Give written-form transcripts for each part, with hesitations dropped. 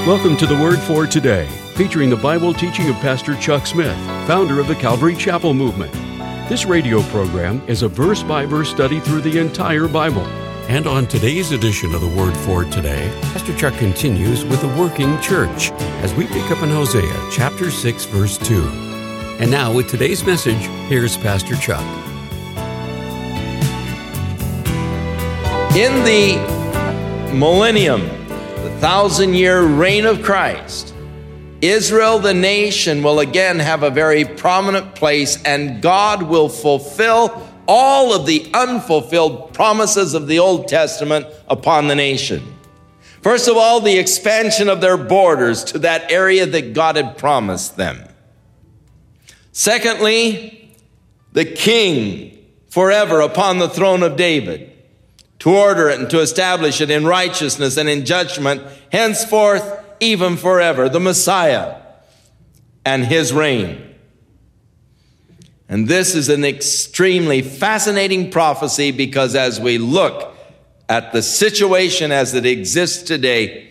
Welcome to the Word for Today, featuring the Bible teaching of Pastor Chuck Smith, founder of the Calvary Chapel Movement. This radio program is a verse-by-verse study through the entire Bible. And on today's edition of the Word for Today, Pastor Chuck continues with the working church as we pick up in Hosea chapter 6, verse 2. And now with today's message, here's Pastor Chuck. In the millennium, the 1,000-year reign of Christ, Israel, the nation, will again have a very prominent place, and God will fulfill all of the unfulfilled promises of the Old Testament upon the nation. First of all, the expansion of their borders to that area that God had promised them. Secondly, the king forever upon the throne of David, to order it and to establish it in righteousness and in judgment, henceforth, even forever, the Messiah and his reign. And this is an extremely fascinating prophecy, because as we look at the situation as it exists today,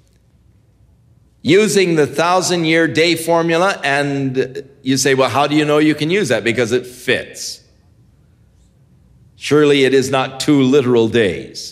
using the 1,000-year day formula, and you say, well, how do you know you can use that? Because it fits. Surely it is not 2 literal days.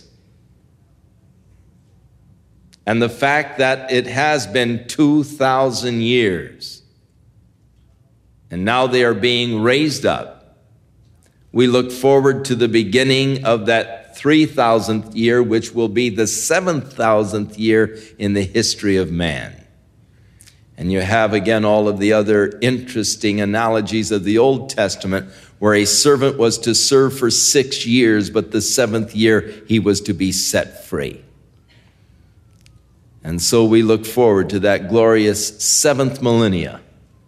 And the fact that it has been 2,000 years, and now they are being raised up, we look forward to the beginning of that 3,000th year, which will be the 7,000th year in the history of man. And you have again all of the other interesting analogies of the Old Testament, where a servant was to serve for 6 years, but the 7th year he was to be set free. And so we look forward to that glorious 7th millennia,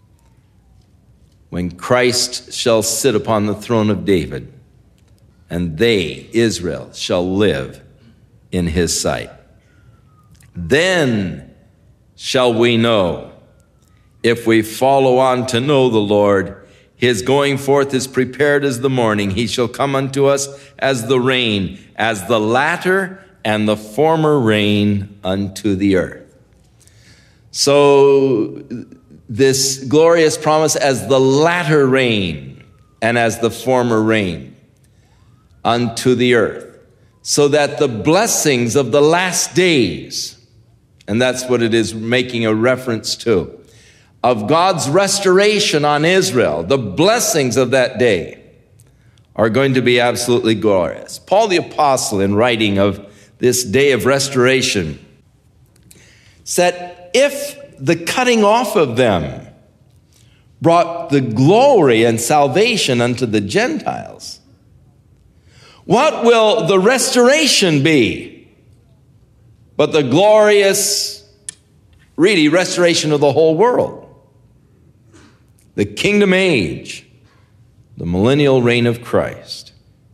when Christ shall sit upon the throne of David, and they, Israel, shall live in his sight. Then shall we know, if we follow on to know the Lord, his going forth is prepared as the morning. He shall come unto us as the rain, as the latter and the former rain unto the earth. So this glorious promise, as the latter rain and as the former rain unto the earth, so that the blessings of the last days, and that's what it is making a reference to, of God's restoration on Israel, the blessings of that day are going to be absolutely glorious. Paul the Apostle, in writing of this day of restoration, said, if the cutting off of them brought the glory and salvation unto the Gentiles, what will the restoration be but the glorious, really, restoration of the whole world? The kingdom age, the millennial reign of Christ.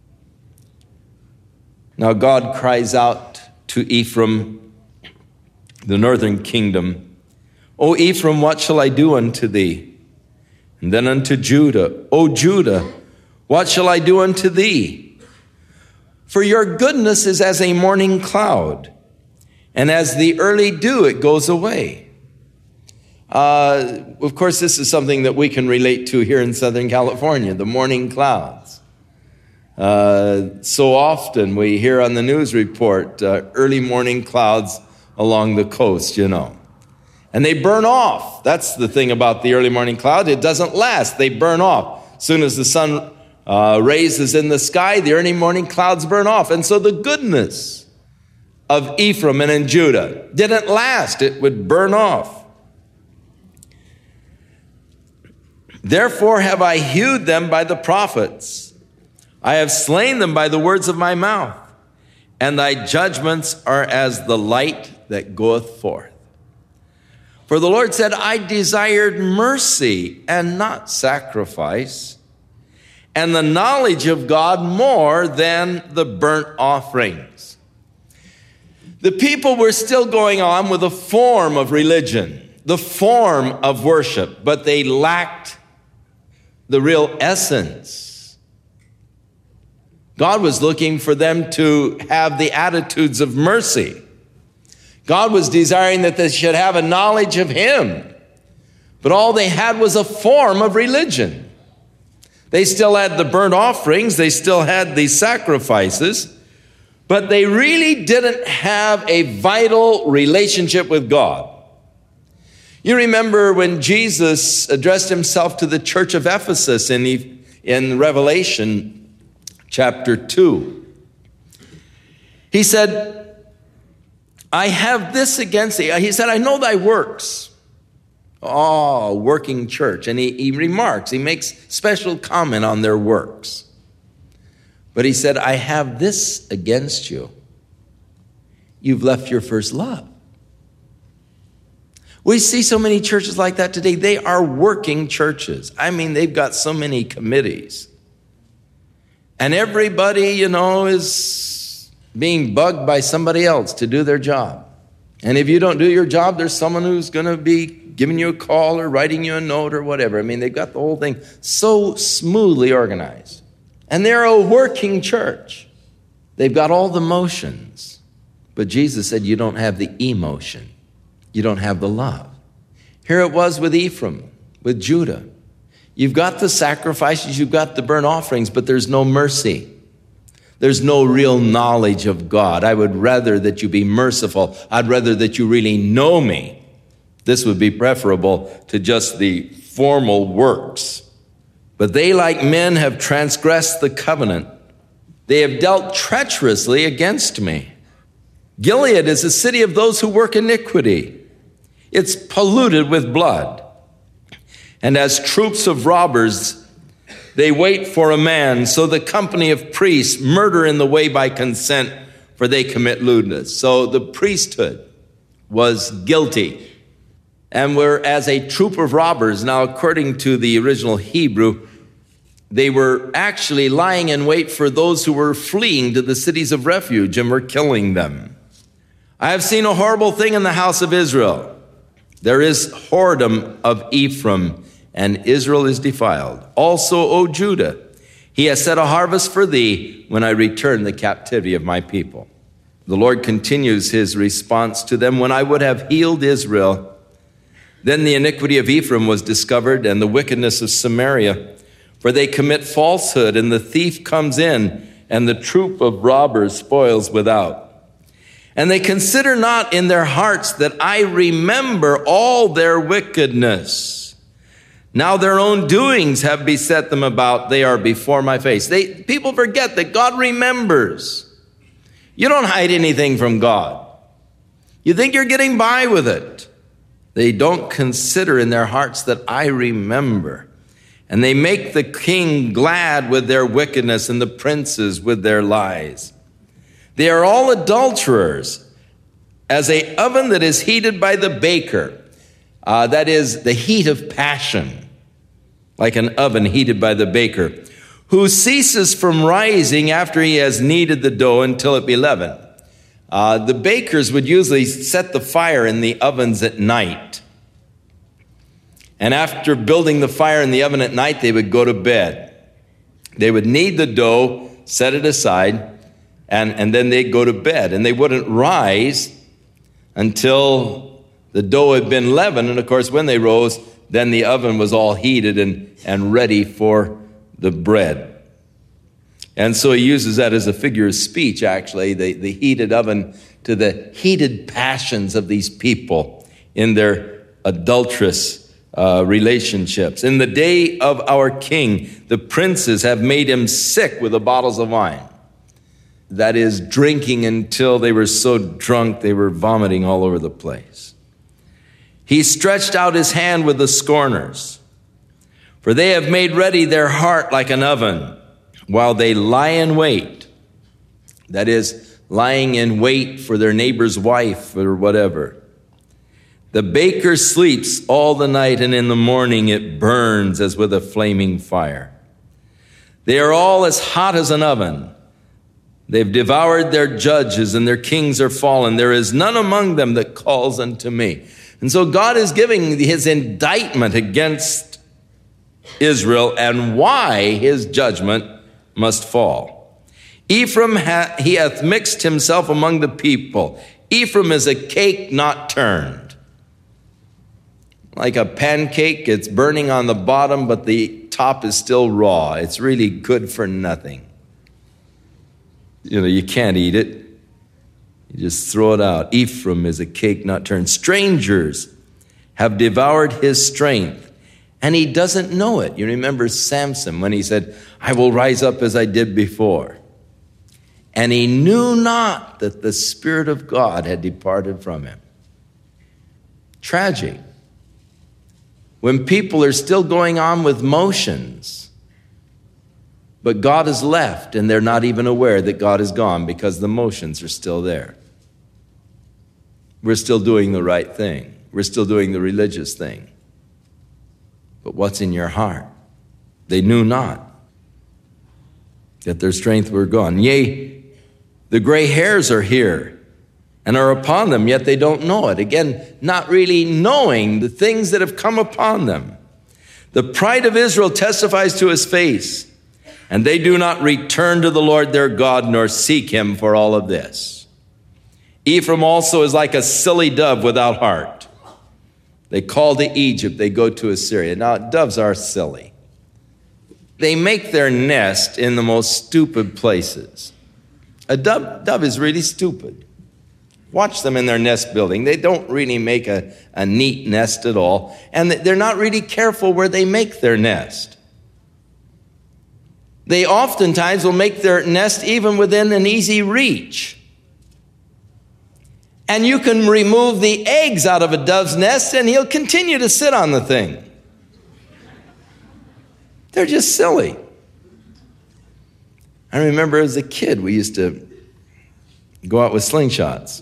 Now God cries out to Ephraim, the northern kingdom, O Ephraim, what shall I do unto thee? And then unto Judah, O Judah, what shall I do unto thee? For your goodness is as a morning cloud, and as the early dew it goes away. Of course, this is something that we can relate to here in Southern California, the morning clouds. So often we hear on the news report early morning clouds along the coast, you know. And they burn off. That's the thing about the early morning cloud. It doesn't last. They burn off. As soon as the sun rays is in the sky, the early morning clouds burn off. And so the goodness of Ephraim and in Judah didn't last. It would burn off. Therefore have I hewed them by the prophets. I have slain them by the words of my mouth. And thy judgments are as the light that goeth forth. For the Lord said, I desired mercy and not sacrifice, and the knowledge of God more than the burnt offerings. The people were still going on with a form of religion, the form of worship, but they lacked the real essence. God was looking for them to have the attitudes of mercy. God was desiring that they should have a knowledge of him. But all they had was a form of religion. They still had the burnt offerings. They still had the sacrifices. But they really didn't have a vital relationship with God. You remember when Jesus addressed himself to the church of Ephesus in Revelation chapter 2. He said, I have this against thee. He said, I know thy works. Oh, working church. And he makes special comment on their works. But he said, I have this against you. You've left your first love. We see so many churches like that today. They are working churches. I mean, they've got so many committees. And everybody, is being bugged by somebody else to do their job. And if you don't do your job, there's someone who's going to be giving you a call or writing you a note or whatever. I mean, they've got the whole thing so smoothly organized. And they're a working church. They've got all the motions. But Jesus said, you don't have the emotion. You don't have the love. Here it was with Ephraim, with Judah. You've got the sacrifices, you've got the burnt offerings, but there's no mercy. There's no real knowledge of God. I would rather that you be merciful. I'd rather that you really know me. This would be preferable to just the formal works. But they, like men, have transgressed the covenant. They have dealt treacherously against me. Gilead is a city of those who work iniquity. It's polluted with blood. And as troops of robbers, they wait for a man. So the company of priests murder in the way by consent, for they commit lewdness. So the priesthood was guilty. And were as a troop of robbers. Now, according to the original Hebrew, they were actually lying in wait for those who were fleeing to the cities of refuge and were killing them. I have seen a horrible thing in the house of Israel. There is whoredom of Ephraim, and Israel is defiled. Also, O Judah, he has set a harvest for thee when I return the captivity of my people. The Lord continues his response to them. When I would have healed Israel, then the iniquity of Ephraim was discovered, and the wickedness of Samaria. For they commit falsehood, and the thief comes in, and the troop of robbers spoils without. And they consider not in their hearts that I remember all their wickedness. Now their own doings have beset them about. They are before my face. People forget that God remembers. You don't hide anything from God. You think you're getting by with it. They don't consider in their hearts that I remember. And they make the king glad with their wickedness and the princes with their lies. They are all adulterers, as a oven that is heated by the baker. That is the heat of passion, like an oven heated by the baker, who ceases from rising after he has kneaded the dough until it be leavened. The bakers would usually set the fire in the ovens at night. And after building the fire in the oven at night, they would go to bed. They would knead the dough, set it aside, and then they'd go to bed. And they wouldn't rise until the dough had been leavened. And of course, when they rose, then the oven was all heated and ready for the bread. And so he uses that as a figure of speech, actually, the heated oven to the heated passions of these people in their adulterous relationships. In the day of our king, the princes have made him sick with the bottles of wine. That is, drinking until they were so drunk they were vomiting all over the place. He stretched out his hand with the scorners, for they have made ready their heart like an oven, while they lie in wait. That is, lying in wait for their neighbor's wife or whatever. The baker sleeps all the night, and in the morning it burns as with a flaming fire. They are all as hot as an oven. They've devoured their judges, and their kings are fallen. There is none among them that calls unto me. And so God is giving his indictment against Israel and why his judgment must fall. Ephraim, he hath mixed himself among the people. Ephraim is a cake not turned. Like a pancake, it's burning on the bottom, but the top is still raw. It's really good for nothing. You can't eat it. You just throw it out. Ephraim is a cake not turned. Strangers have devoured his strength, and he doesn't know it. You remember Samson when he said, I will rise up as I did before. And he knew not that the Spirit of God had departed from him. Tragic. When people are still going on with motions, but God is left and they're not even aware that God is gone because the motions are still there. We're still doing the right thing. We're still doing the religious thing. But what's in your heart? They knew not that their strength were gone. Yea, the gray hairs are here and are upon them, yet they don't know it. Again, not really knowing the things that have come upon them. The pride of Israel testifies to his face, and they do not return to the Lord their God, nor seek him for all of this. Ephraim also is like a silly dove without heart. They call to Egypt, they go to Assyria. Now, doves are silly. They make their nest in the most stupid places. A dove is really stupid. Watch them in their nest building. They don't really make a neat nest at all. And they're not really careful where they make their nest. They oftentimes will make their nest even within an easy reach. And you can remove the eggs out of a dove's nest and he'll continue to sit on the thing. They're just silly. I remember as a kid, we used to go out with slingshots.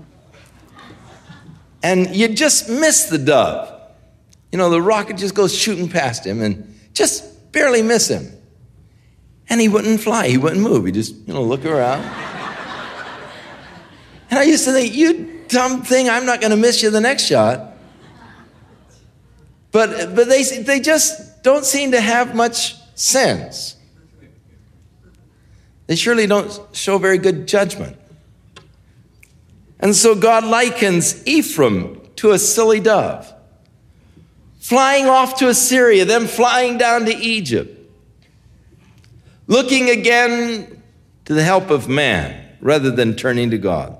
And you just miss the dove. The rocket just goes shooting past him and just barely miss him. And he wouldn't fly. He wouldn't move. He just, look around. And I used to think, you dumb thing, I'm not going to miss you the next shot. But they just don't seem to have much sense. They surely don't show very good judgment. And so God likens Ephraim to a silly dove, flying off to Assyria, then flying down to Egypt, looking again to the help of man rather than turning to God.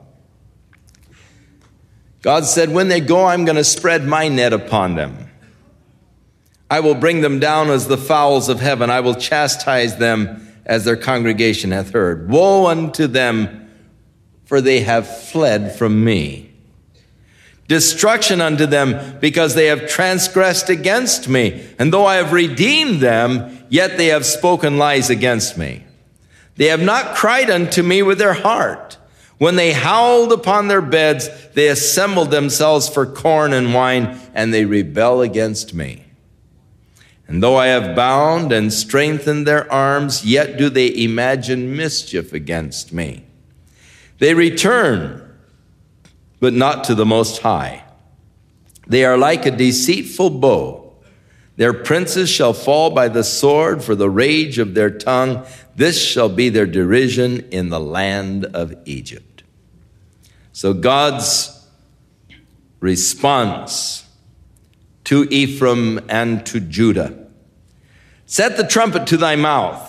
God said, when they go, I'm going to spread my net upon them. I will bring them down as the fowls of heaven. I will chastise them as their congregation hath heard. Woe unto them, for they have fled from me. Destruction unto them, because they have transgressed against me. And though I have redeemed them, yet they have spoken lies against me. They have not cried unto me with their heart. When they howled upon their beds, they assembled themselves for corn and wine, and they rebel against me. And though I have bound and strengthened their arms, yet do they imagine mischief against me. They return, but not to the Most High. They are like a deceitful bow. Their princes shall fall by the sword for the rage of their tongue. This shall be their derision in the land of Egypt. So God's response to Ephraim and to Judah. Set the trumpet to thy mouth.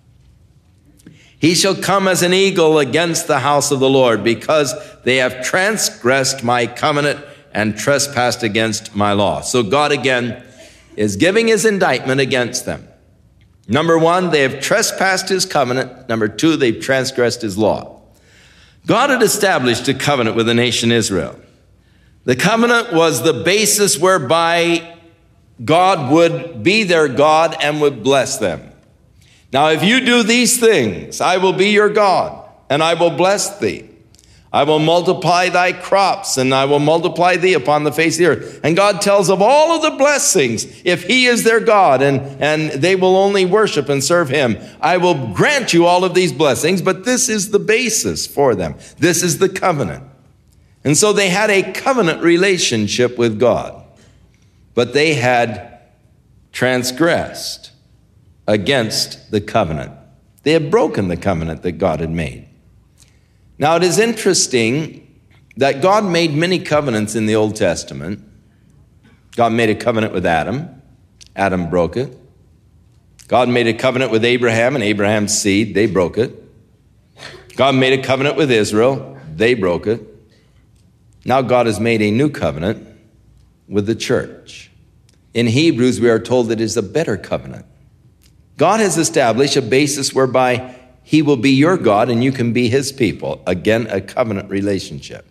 He shall come as an eagle against the house of the Lord, because they have transgressed my covenant and trespassed against my law. So God again is giving his indictment against them. Number one, they have trespassed his covenant. Number two, they've transgressed his law. God had established a covenant with the nation Israel. The covenant was the basis whereby God would be their God and would bless them. Now, if you do these things, I will be your God, and I will bless thee. I will multiply thy crops, and I will multiply thee upon the face of the earth. And God tells of all of the blessings, if he is their God, and they will only worship and serve him, I will grant you all of these blessings, but this is the basis for them. This is the covenant. And so they had a covenant relationship with God, but they had transgressed against the covenant. They had broken the covenant that God had made. Now, it is interesting that God made many covenants in the Old Testament. God made a covenant with Adam. Adam broke it. God made a covenant with Abraham and Abraham's seed. They broke it. God made a covenant with Israel. They broke it. Now God has made a new covenant with the church. In Hebrews, we are told that it is a better covenant. God has established a basis whereby he will be your God and you can be his people. Again, a covenant relationship.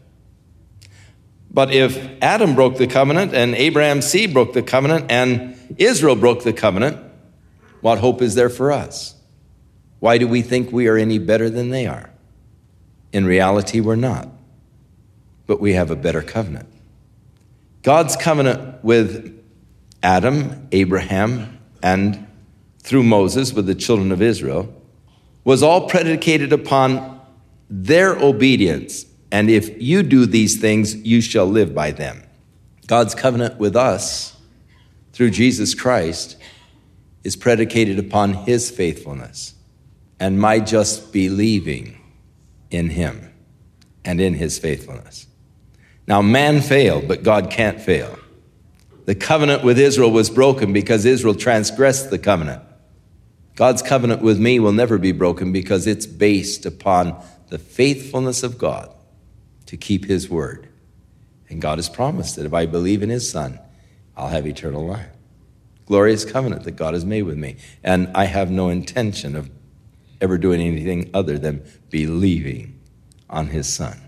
But if Adam broke the covenant and Abraham's seed broke the covenant and Israel broke the covenant, what hope is there for us? Why do we think we are any better than they are? In reality, we're not. But we have a better covenant. God's covenant with Adam, Abraham, and through Moses with the children of Israel was all predicated upon their obedience. And if you do these things, you shall live by them. God's covenant with us through Jesus Christ is predicated upon his faithfulness and my just believing in him and in his faithfulness. Now, man failed, but God can't fail. The covenant with Israel was broken because Israel transgressed the covenant. God's covenant with me will never be broken because it's based upon the faithfulness of God to keep his word. And God has promised that if I believe in his Son, I'll have eternal life. Glorious covenant that God has made with me. And I have no intention of ever doing anything other than believing on his Son.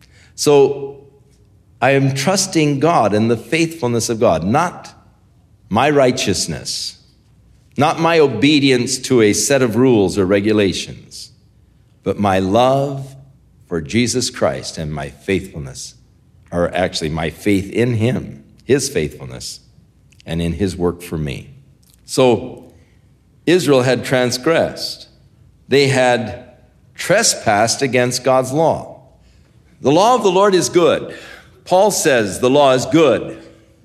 So I am trusting God and the faithfulness of God, not my righteousness, not my obedience to a set of rules or regulations, but my love for Jesus Christ and my faithfulness, or actually my faith in him, his faithfulness, and in his work for me. So Israel had transgressed. They had trespassed against God's law. The law of the Lord is good. Paul says the law is good.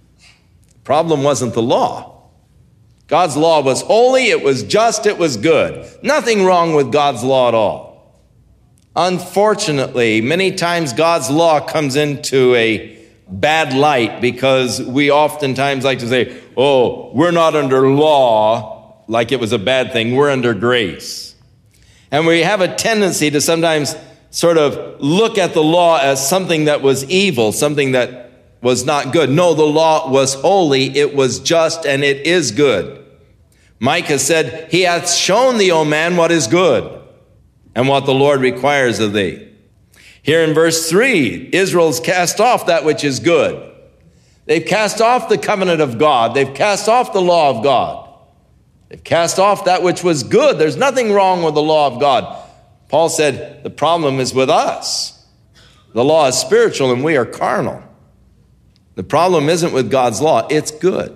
The problem wasn't the law. God's law was holy, it was just, it was good. Nothing wrong with God's law at all. Unfortunately, many times God's law comes into a bad light because we oftentimes like to say, oh, we're not under law like it was a bad thing, we're under grace. And we have a tendency to sometimes sort of look at the law as something that was evil, something that was not good. No, the law was holy, it was just, and it is good. Micah said, he hath shown thee, O man, what is good, and what the Lord requires of thee. Here in verse 3, Israel's cast off that which is good. They've cast off the covenant of God. They've cast off the law of God. They've cast off that which was good. There's nothing wrong with the law of God. Paul said, the problem is with us. The law is spiritual and we are carnal. The problem isn't with God's law, it's good.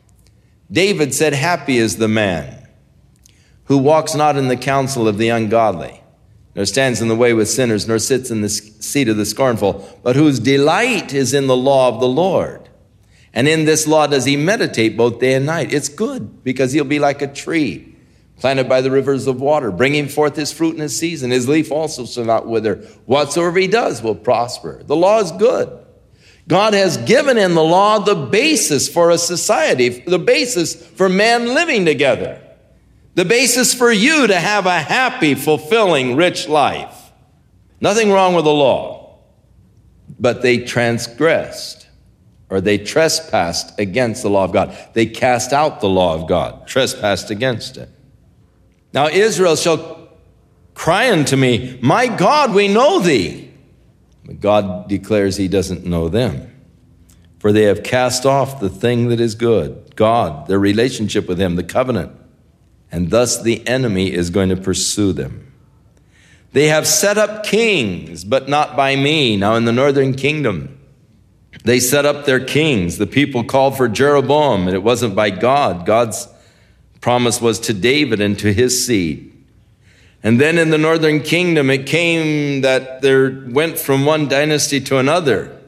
David said, happy is the man who walks not in the counsel of the ungodly, nor stands in the way with sinners, nor sits in the seat of the scornful, but whose delight is in the law of the Lord. And in this law does he meditate both day and night. It's good because he'll be like a tree planted by the rivers of water, bringing forth his fruit in his season. His leaf also shall not wither. Whatsoever he does will prosper. The law is good. God has given in the law the basis for a society, the basis for man living together, the basis for you to have a happy, fulfilling, rich life. Nothing wrong with the law, but they transgressed or they trespassed against the law of God. They cast out the law of God, trespassed against it. Now Israel shall cry unto me, my God, we know thee. But God declares he doesn't know them. For they have cast off the thing that is good, God, their relationship with him, the covenant. And thus the enemy is going to pursue them. They have set up kings, but not by me. Now in the northern kingdom, they set up their kings. The people called for Jeroboam, and it wasn't by God. God's promise was to David and to his seed. And then in the northern kingdom, it came that there went from one dynasty to another,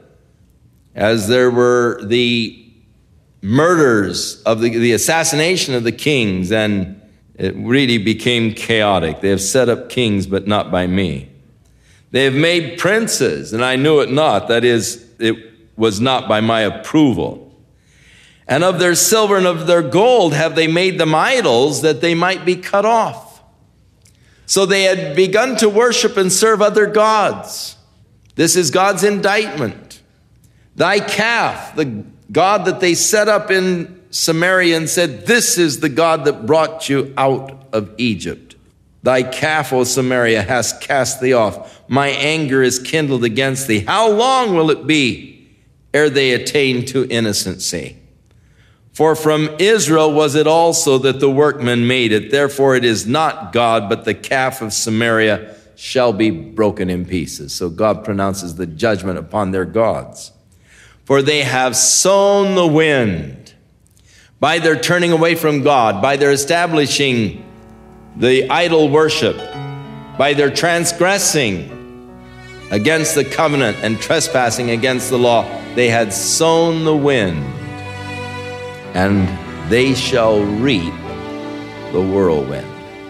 as there were the murders of the assassination of the kings, and it really became chaotic. They have set up kings, but not by me. They have made princes, and I knew it not. That is, it was not by my approval. And of their silver and of their gold have they made them idols, that they might be cut off. So they had begun to worship and serve other gods. This is God's indictment. Thy calf, the God that they set up in Samaria and said, this is the God that brought you out of Egypt. Thy calf, O Samaria, has cast thee off. My anger is kindled against thee. How long will it be ere they attain to innocency? For from Israel was it also that the workmen made it. Therefore it is not God, but the calf of Samaria shall be broken in pieces. So God pronounces the judgment upon their gods. For they have sown the wind by their turning away from God, by their establishing the idol worship, by their transgressing against the covenant and trespassing against the law. They had sown the wind, and they shall reap the whirlwind.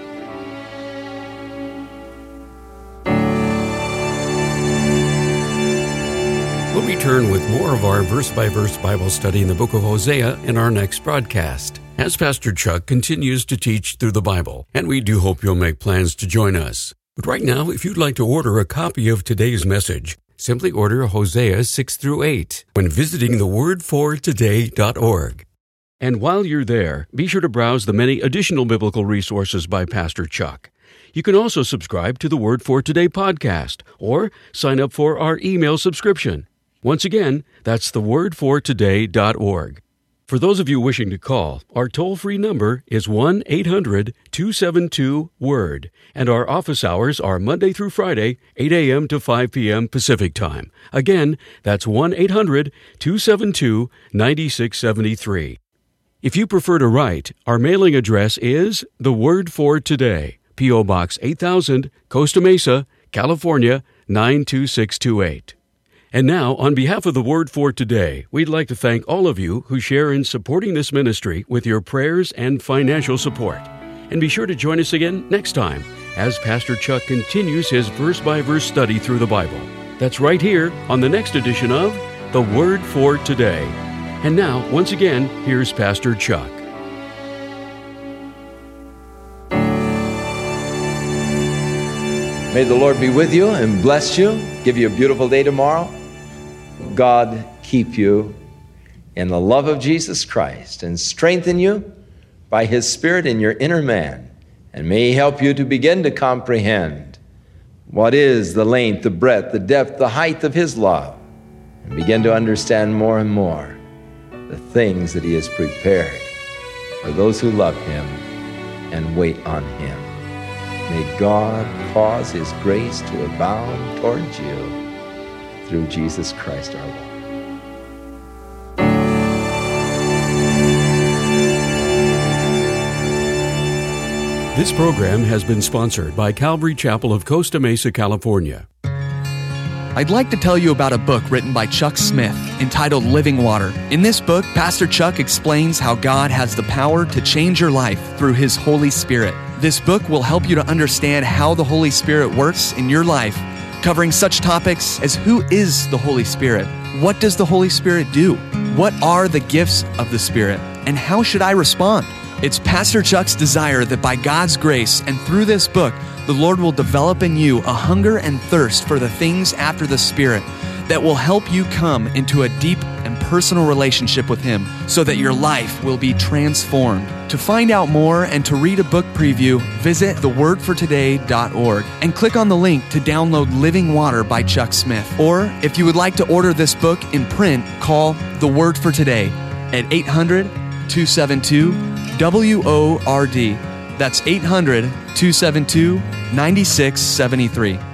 We'll return with more of our verse-by-verse Bible study in the book of Hosea in our next broadcast, as Pastor Chuck continues to teach through the Bible, and we do hope you'll make plans to join us. But right now, if you'd like to order a copy of today's message, simply order Hosea 6-8 when visiting thewordfortoday.org. And while you're there, be sure to browse the many additional biblical resources by Pastor Chuck. You can also subscribe to the Word for Today podcast or sign up for our email subscription. Once again, that's thewordfortoday.org. For those of you wishing to call, our toll-free number is 1-800-272-WORD, and our office hours are Monday through Friday, 8 a.m. to 5 p.m. Pacific Time. Again, that's 1-800-272-9673. If you prefer to write, our mailing address is The Word for Today, P.O. Box 8000, Costa Mesa, California, 92628. And now, on behalf of The Word for Today, we'd like to thank all of you who share in supporting this ministry with your prayers and financial support. And be sure to join us again next time as Pastor Chuck continues his verse-by-verse study through the Bible. That's right here on the next edition of The Word for Today. And now, once again, here's Pastor Chuck. May the Lord be with you and bless you, give you a beautiful day tomorrow. God keep you in the love of Jesus Christ and strengthen you by His Spirit in your inner man. And may He help you to begin to comprehend what is the length, the breadth, the depth, the height of His love, and begin to understand more and more the things that He has prepared for those who love Him and wait on Him. May God cause His grace to abound towards you through Jesus Christ our Lord. This program has been sponsored by Calvary Chapel of Costa Mesa, California. I'd like to tell you about a book written by Chuck Smith entitled Living Water. In this book, Pastor Chuck explains how God has the power to change your life through His Holy Spirit. This book will help you to understand how the Holy Spirit works in your life, covering such topics as who is the Holy Spirit? What does the Holy Spirit do? What are the gifts of the Spirit? And how should I respond? It's Pastor Chuck's desire that by God's grace and through this book, the Lord will develop in you a hunger and thirst for the things after the Spirit that will help you come into a deep and personal relationship with Him so that your life will be transformed. To find out more and to read a book preview, visit thewordfortoday.org and click on the link to download Living Water by Chuck Smith. Or if you would like to order this book in print, call The Word for Today at 800-272-WORD. That's 800-272-9673.